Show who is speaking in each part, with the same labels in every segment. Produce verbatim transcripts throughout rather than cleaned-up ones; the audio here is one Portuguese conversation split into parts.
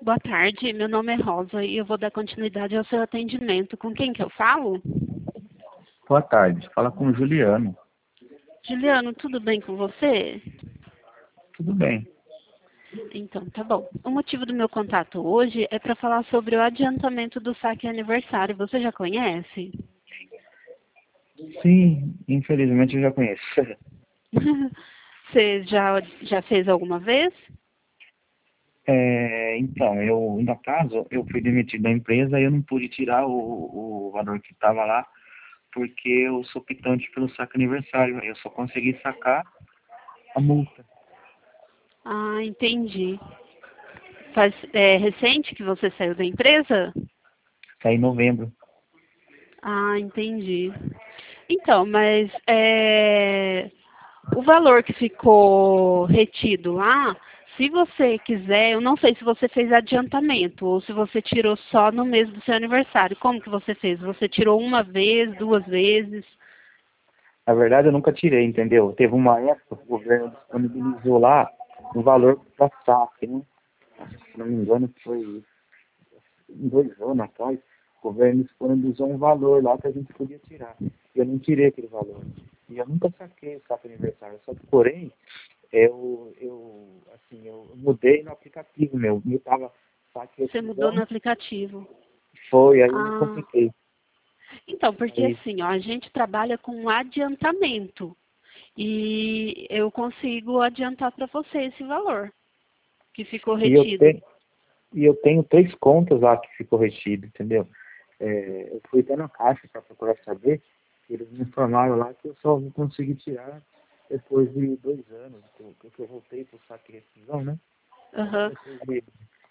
Speaker 1: Boa tarde, meu nome é Rosa e eu vou dar continuidade ao seu atendimento. Com quem que eu falo?
Speaker 2: Boa tarde, fala com o Juliano.
Speaker 1: Juliano, tudo bem com você?
Speaker 2: Tudo bem.
Speaker 1: Então, tá bom. O motivo do meu contato hoje é para falar sobre o adiantamento do saque aniversário. Você já conhece?
Speaker 2: Sim, infelizmente eu já conheço.
Speaker 1: Você já, já fez alguma vez?
Speaker 2: É, então, eu, no caso, eu fui demitido da empresa e eu não pude tirar o, o valor que estava lá, porque eu sou quitante pelo saque aniversário. Eu só consegui sacar a multa.
Speaker 1: Ah, entendi. Faz, é recente que você saiu da empresa?
Speaker 2: Saí em novembro.
Speaker 1: Ah, entendi. Então, mas é, o valor que ficou retido lá, se você quiser, eu não sei se você fez adiantamento ou se você tirou só no mês do seu aniversário. Como que você fez? Você tirou uma vez, duas vezes?
Speaker 2: Na verdade, eu nunca tirei, entendeu? Teve uma época que o governo disponibilizou lá um valor para saque, né? Se não me engano, foi em dois anos atrás, o governo disponibilizou um valor lá que a gente podia tirar. E eu não tirei aquele valor. E eu nunca saquei o saque aniversário. Só que, porém, eu, eu, assim, eu mudei no aplicativo meu. Eu tava saque
Speaker 1: Você mudou no
Speaker 2: rescisão,
Speaker 1: aplicativo.
Speaker 2: foi, aí eu me
Speaker 1: Ah,
Speaker 2: compliquei.
Speaker 1: então, porque
Speaker 2: Aí,
Speaker 1: assim, ó, a gente trabalha com adiantamento e eu consigo adiantar para você esse valor que ficou
Speaker 2: e eu
Speaker 1: retido.
Speaker 2: tenho, e eu tenho três contas lá que ficou retido, entendeu? É, eu fui até na caixa para procurar saber, e eles me informaram lá que eu só vou conseguir tirar depois de dois anos, porque eu voltei para o saque de rescisão, né?
Speaker 1: Aham.
Speaker 2: Depois de...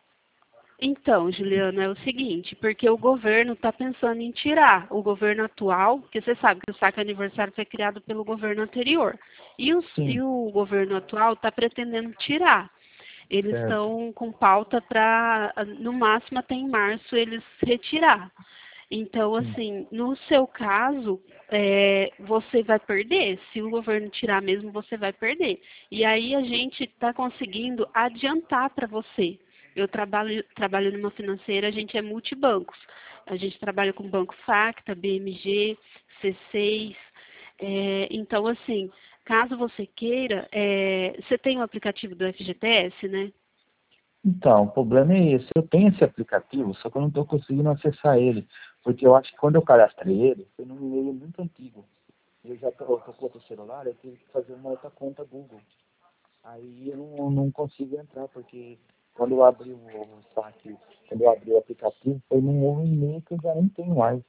Speaker 1: Então, Juliana, é o seguinte, porque o governo está pensando em tirar o governo atual, porque você sabe que o saque aniversário foi criado pelo governo anterior, e, os,
Speaker 2: Sim,
Speaker 1: e o governo atual está pretendendo tirar. Eles
Speaker 2: certo.
Speaker 1: estão com pauta para, no máximo até em março, eles retirar. Então,
Speaker 2: Sim.
Speaker 1: assim, no seu caso, é, você vai perder. Se o governo tirar mesmo, você vai perder. E aí a gente está conseguindo adiantar para você. Eu trabalho, trabalho numa financeira, a gente é multibancos. A gente trabalha com Banco Facta, B M G, C seis. É, então, assim, caso você queira, é, você tem o aplicativo do F G T S, né?
Speaker 2: Então, o problema é esse. Eu tenho esse aplicativo, só que eu não estou conseguindo acessar ele. Porque eu acho que quando eu cadastrei ele, foi num e-mail muito antigo. Eu já estou com outro celular, eu tive que fazer uma outra conta Google. Aí eu não, não consigo entrar, porque quando eu abri o, o saque, quando eu abri o aplicativo, foi num novo e-mail que eu já nem tenho mais.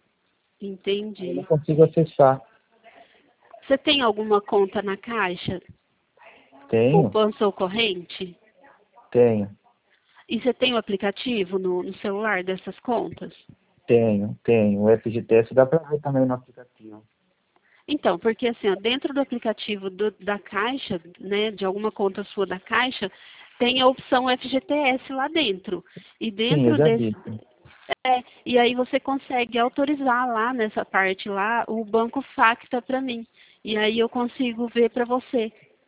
Speaker 2: Aí eu não
Speaker 1: Entendi.
Speaker 2: consigo acessar.
Speaker 1: Você tem alguma conta na Caixa?
Speaker 2: Tenho,
Speaker 1: Poupança ou corrente?
Speaker 2: tenho,
Speaker 1: E você tem o aplicativo no, no celular dessas contas?
Speaker 2: tenho, tenho. O F G T S dá para ver também no aplicativo.
Speaker 1: Então, porque assim, ó, dentro do aplicativo do- da Caixa, né, de alguma conta sua da Caixa, tem a opção F G T S lá dentro. E
Speaker 2: Sim, eu
Speaker 1: dentro
Speaker 2: já
Speaker 1: desse,
Speaker 2: vi. Sim.
Speaker 1: é, e aí você consegue autorizar lá nessa parte lá o Banco Facta para mim. E aí eu consigo ver para você.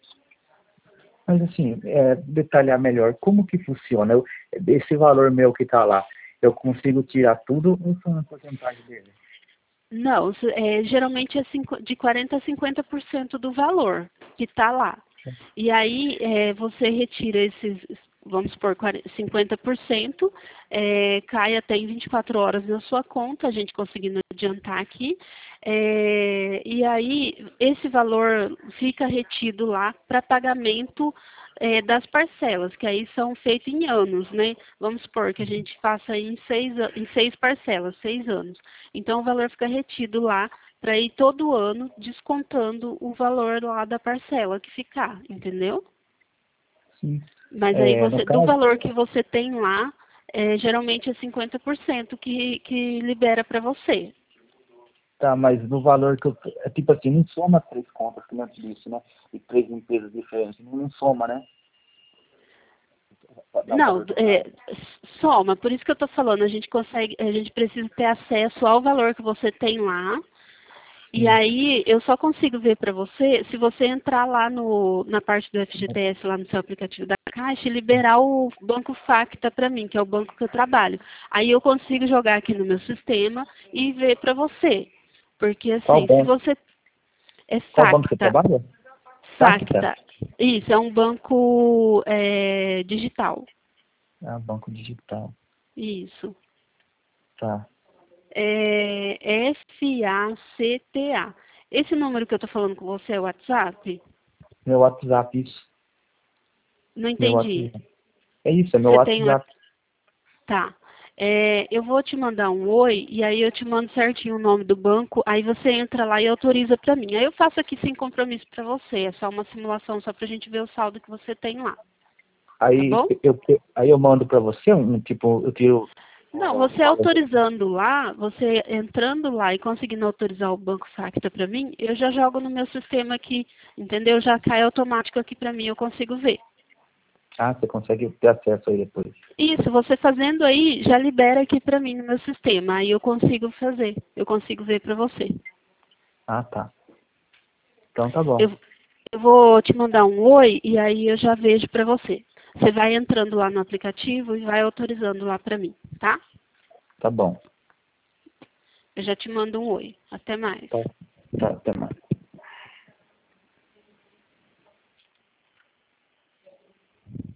Speaker 2: Mas assim, é, detalhar melhor, como que funciona? Eu, esse valor meu que está lá, eu consigo tirar tudo ou só uma porcentagem dele?
Speaker 1: Não, se- é, geralmente é cinco- de quarenta a cinquenta por cento do valor que está lá. E aí é, você retira esses, vamos supor, quarenta cinquenta por cento, é, cai até em vinte e quatro horas na sua conta, a gente conseguindo adiantar aqui. É, e aí esse valor fica retido lá para pagamento é, das parcelas, que aí são feitas em anos, né? Vamos supor que a gente faça em seis, a- em seis parcelas, seis anos. Então o valor fica retido lá para ir todo ano descontando o valor lá da parcela que ficar, entendeu?
Speaker 2: Sim.
Speaker 1: Mas aí
Speaker 2: É, no
Speaker 1: você, do
Speaker 2: caso,
Speaker 1: valor que você tem lá, é, geralmente é cinquenta por cento que, que libera para você.
Speaker 2: tá, mas no valor que eu. É tipo assim, não soma três contas, que não disse, né? E três empresas diferentes. Não, não soma, né? Pra dar o
Speaker 1: Não,
Speaker 2: valor total.
Speaker 1: é, soma, por isso que eu estou falando, a gente consegue, a gente precisa ter acesso ao valor que você tem lá. E aí eu só consigo ver para você se você entrar lá no, na parte do F G T S, lá no seu aplicativo da Caixa, e liberar o Banco Facta para mim, que é o banco que eu trabalho. Aí eu consigo jogar aqui no meu sistema e ver para você. Porque
Speaker 2: Qual
Speaker 1: assim, se
Speaker 2: banco?
Speaker 1: você... É
Speaker 2: Qual banco você
Speaker 1: Facta.
Speaker 2: trabalha? Facta?
Speaker 1: Facta. Isso, é um banco é, digital.
Speaker 2: Ah, banco digital.
Speaker 1: Isso.
Speaker 2: Tá.
Speaker 1: É F A C T A. Esse número que eu estou falando com você é o WhatsApp?
Speaker 2: Meu WhatsApp, isso.
Speaker 1: Não
Speaker 2: Meu
Speaker 1: entendi.
Speaker 2: WhatsApp. É isso, é meu
Speaker 1: Você tem o...
Speaker 2: WhatsApp.
Speaker 1: Tá. É, eu vou te mandar um oi e aí eu te mando certinho o nome do banco, aí você entra lá e autoriza para mim. Aí eu faço aqui sem compromisso para você, é só uma simulação só para a gente ver o saldo que você tem lá. Tá
Speaker 2: Aí
Speaker 1: bom?
Speaker 2: eu, aí eu mando pra você um, tipo, eu tiro
Speaker 1: Não,
Speaker 2: um
Speaker 1: você
Speaker 2: valor.
Speaker 1: autorizando lá, você entrando lá e conseguindo autorizar o Banco Facta para mim, eu já jogo no meu sistema aqui, entendeu? Já cai automático aqui para mim, eu consigo ver.
Speaker 2: Ah, você consegue ter acesso aí depois.
Speaker 1: Isso, você fazendo aí, já libera aqui para mim no meu sistema, aí eu consigo fazer, eu consigo ver para você.
Speaker 2: Ah, tá. Então tá bom.
Speaker 1: Eu, eu vou te mandar um oi e aí eu já vejo para você. Você vai entrando lá no aplicativo e vai autorizando lá para mim, tá?
Speaker 2: Tá bom.
Speaker 1: Eu já te mando um oi. Até mais.
Speaker 2: Tá, tá, até mais.